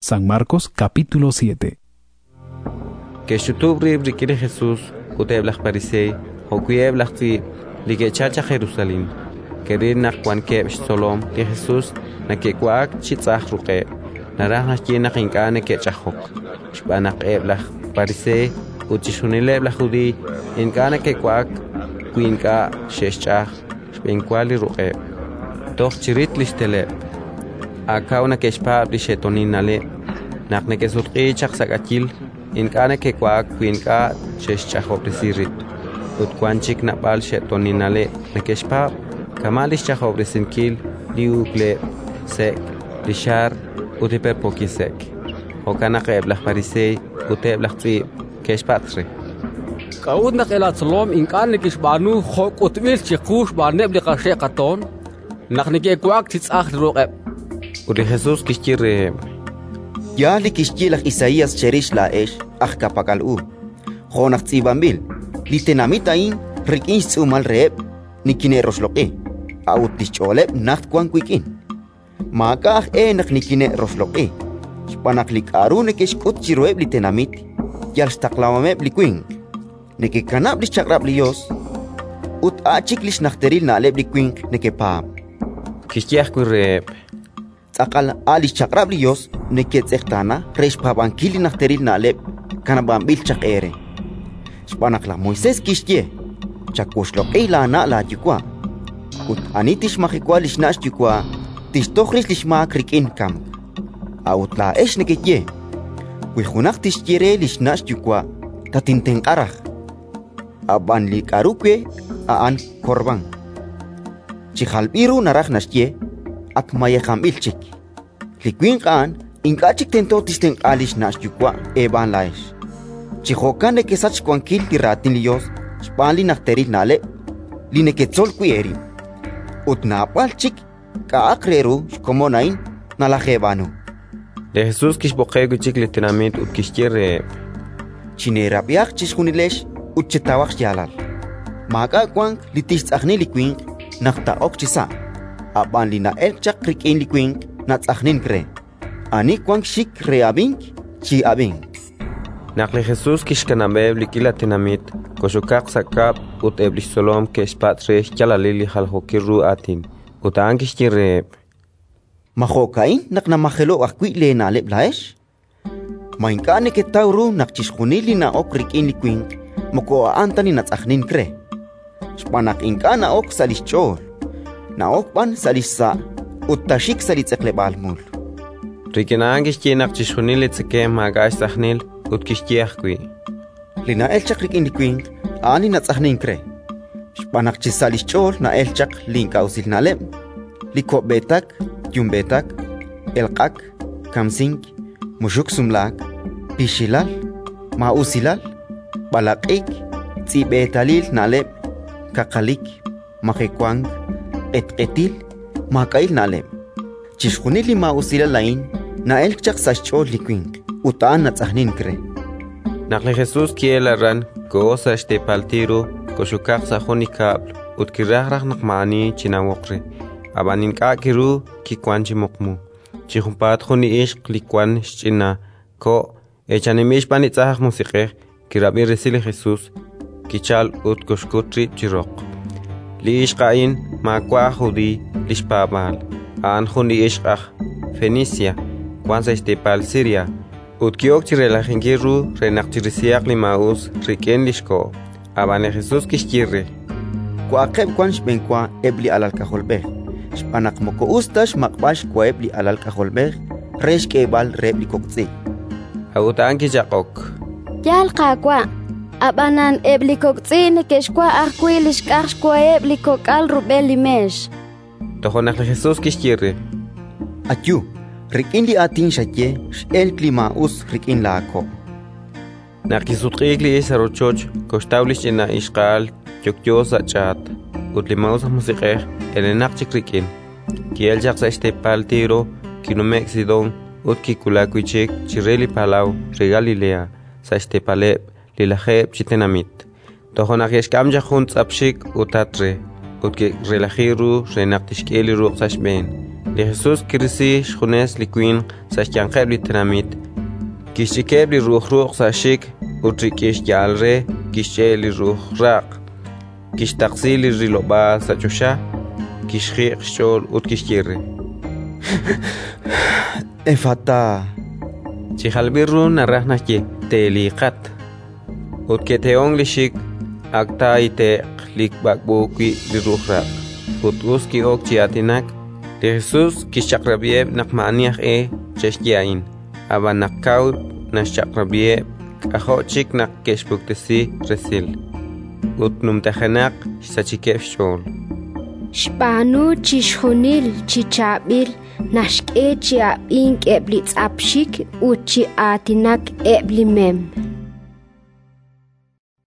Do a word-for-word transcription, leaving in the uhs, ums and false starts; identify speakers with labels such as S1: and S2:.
S1: San Marcos capítulo siete.
S2: Que shutubri brikiri Jesús, uteblach parisei, hokuyeblach ti, ligechacha Jerusalén. Kerir nach Juan kebsh solom, que Jesús, na que kuak chitzach ruke, narah nach yenach inkane que chachok. Shpanach eblach parisei, uchishunileblach udi, inkane que kuak, kuinka sheshchach, shpenkwali ruke. Doch chirit listeleb. Akauna que shpab li shetoninale, nach ne que sutki chach sakachil, inkane que kuak kuinka sheshchachok resirit. Utkwanchik napal shetoninale, ne que shpab, Kamalish chachok resinkil, liugle, sek, lishar, uteper pokisek. Okana keblach parisei, uteblach tzi, keshpatre.
S3: Kaud nak elat salom inkane kishbanu khok utwil chikush barneb li qashe qaton, nak ne ke kuak titsach roqeb.
S2: Uri Jesús kishkire.
S4: Ya li kishkilach Isaías cherish la esh, ach kapakal u. Khonach tzibambil, li tenamitain, rikinch tzumal reeb, nikine rosloqe. Autis cholep nacht kwan kwikin. Makah enak nikine rosloqe. Spanak lik arune kesh kut chiroeb li tenamit, yal staklamameb li kwing. Neke kanab li chakrab li yos, ut achik lish nachteril na aleb li kwing neke paam.
S2: Kishkiach kureeb.
S4: Akal alis chakrab li yos, neke tzechtana, resh pabankili nachteril na aleb, kanabambil chak ere. Spanak la Moises kishkie, chakushloqe la na la yukwa. Ut anitish makikwa lishnash yukwa, tishtochrish lishmak rikin kam. Aut la esh nekeye. Wilhunak tishkire lishnash yukwa, tatinten arach. Aban li karukwe, aan korban. Chichalbiru narach nashye, ak mayekam ilchik. Likwin kaan, inkachik tentotisten alish nash yukwa, eban laesh. Chihokan de kesach kwankil tiratin liyos, spanli nachteril nale, lineketzol kwerim. Ut napal chik ka akreru como nain na la jebanu.
S2: De Jesús kishboqegu chik litinamit ut kishkire.
S4: Chinerabiak chishunilesh ut chetawak yalal. Maka kwang litis achni likwing nakta ok chisa. Aban lina el chak rikin likwing nats achnin kre. Ani kwang shik reabing chi abing.
S2: Nakli Jesús kishkanabeb likilatinamit koshukak sakap ut eblish solom keshpatre chalalili halhokiru atin utan kishkireb.
S4: Mahokain nak na mahelo akwi le na leb laesh. Mainkane ke tauru nak chishkunili na ok rikin likwing moko antani nats achnin kre. Spanak inkana ok salishchol. Na ok ban salisa ut tashik salitzeklebal mul.
S2: Rikinangish kienak chishkunili tzeke magash sachnil ut kishkiachkwi.
S4: Lina elchak rikin likwing ani nats achnin kre. Spanak chisalishchol na elchak linka usil nalem. Liko betak, yumbetak, elqak, kamsink, mushuk sumlak, pishilal, mausilal, balaqik, tsibetalil nalem, kakalik, makikwang, etqetil, makail nalem. Chishkunili mausilal lain na elchak sashchol likwing utaan nats achnin kre.
S2: Nakli Jesús kielaran koosa este paltiro koshukak sajoni kabl ut kirarach nakmani chinawokre. Abanin kakiru kikwanchi mokmu. Chihumpat khoni ishq likwan shchina ko echanimish panitzah musiqeh kirabi resili Jesús kichal ut koshkutri chirok. Li ishqain makwa judi lishpabal. An khoni ishqah Fenicia kwanza estepal Siria. Ut kiok chirelajengiru renakchirisiak limaus riken lishko. Abane Jesús kishkirre.
S4: Kwaqeb kwansh benkwa ebli alal kaholbeh. Spanak moko ustash makbash kwa ebli alal kaholbeh. Resh kebal rebli kokzi.
S2: Autan ki jakok.
S5: Yal kakwa. Abanan ebli kokzi nekeshkwa akwi lishkach kwa ebli kokal rubeli mesh.
S2: Tohonak Jesús kishkirre.
S4: Atyu. Rikin li atin shakye, el klima us rikin la ako.
S2: Nakisutqigli isarochoch, kostaulish ina ishqal, chokyosa chat, utlimausa musiqeh, elenakchik rikin. Kiel jaksa estepal tiro, kinomexidon, utkikulakuichik, chireli palau, regalilea, sa estepaleb, lilajeb chitenamit. Tohonak yeshkam jahunt apshik utatre, utki relajiru, renaktishkeli ruqsashben. li Jesús kirisi shkhunes liquin sashyanqeb li tramit kishikeb li ruhruq sashik utrikish yalre kishe li ruhraq kishtaqsi li riloba sachusha kishqiq shol utkishkirre
S4: Efata.
S2: Chihalbirru narrahnaki teliqat utketeong lishik akta ite likbakbuki li ruhraq utuski ok chiatinak li Jesús kishakrabieb nakmaniach e cheshkiain abanakaw nashakrabieb kahochik nak keshbuktesi resil utnumtahanak sachikef shol
S6: Shpanu chishunil chichabil nashke chiabink eblitz apshik uchi atinak eblimem